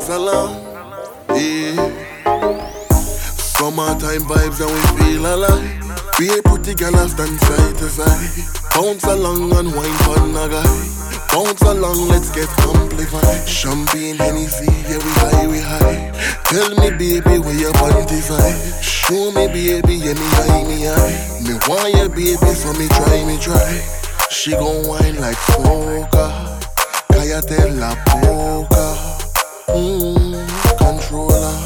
bounce along. Yeah. Summertime vibes and we feel alive. Be a pretty girl and stand side to side. Bounce along and wine for a guy. Bounce along, let's get amplified. Champagne, Hennessy, yeah we high, we high. Tell me baby where your panty side. Show me baby, yeah me high, me high. Me want your baby, so me try, me try. She gon' wine like soca. Kaya tell la poker. Controller.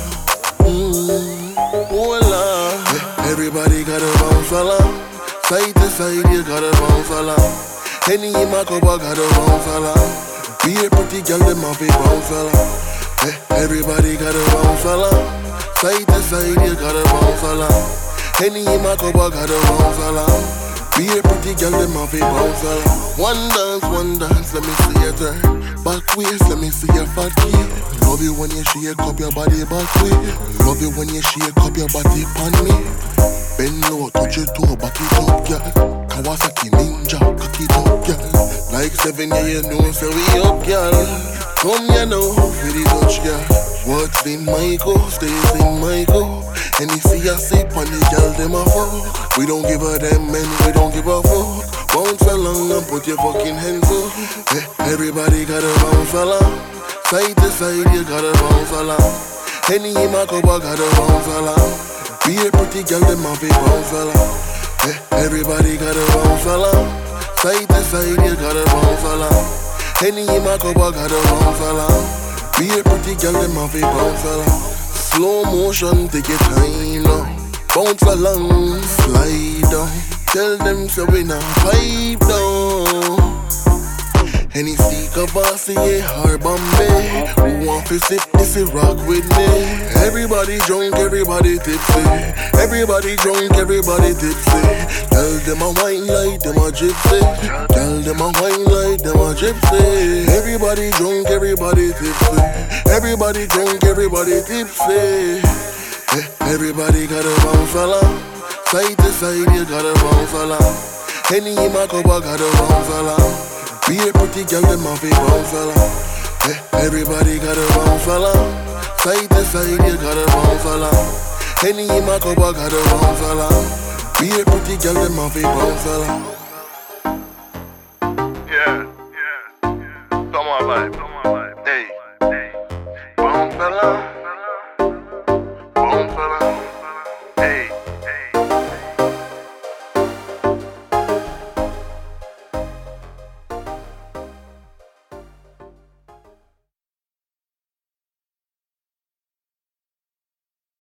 Voila. Everybody gotta bounce along. Side to side, you gotta bounce along. Any in my cup, I gotta bounce along. Be a pretty girl, them have to bounce along. Everybody gotta bounce along. Side to side, you gotta bounce along. Any in my cup, I gotta bounce along. Be a pretty girl, them have to bounce along. One dance, let me see your turn. Back waist, let me see your fat kid. Love you when you shake up your body back way. Love you when you shake up your body pan me. Bend low, touch your toe, back it up, girl. Kawasaki Ninja, cock it up, girl. Like 7 years, you know, so we up, girl. Come here now, for the touch, girl. What's in my cup, stays in my cup. And if you sip on the girl, them a fuck. We don't give a damn, man, we don't give a fuck. Bounce along and put your fucking hands up. Everybody gotta bounce along. Side to side, you gotta bounce along. Any in my cup, I gotta bounce along. Be a pretty girl, them have to bounce along. Everybody gotta bounce along. Side to side, you gotta bounce along. Any in my cup, I gotta bounce along. Be a pretty girl, them have to bounce along. Slow motion, take your time now. Bounce along, slide down. Tell them so we not pipe down. Any stick of us, yeah, or Bombay. Who want to sip this, rock with me. Everybody drunk, everybody tipsy. Everybody drunk, everybody tipsy. Tell them a wine like them a gypsy. Tell them a wine like them a gypsy. Everybody drunk, everybody tipsy. Everybody drunk, everybody tipsy. Everybody gotta bounce along. Side to side, you gotta bounce along. Any in my cup, I gotta bounce along. Be a pretty girl, them have to bounce along. Everybody gotta bounce along. Side to side, you gotta bounce along. Any in my cup, I gotta bounce along. Be a pretty girl, them have to bounce along. Yeah. Come on, vibe. Hey. Bounce along.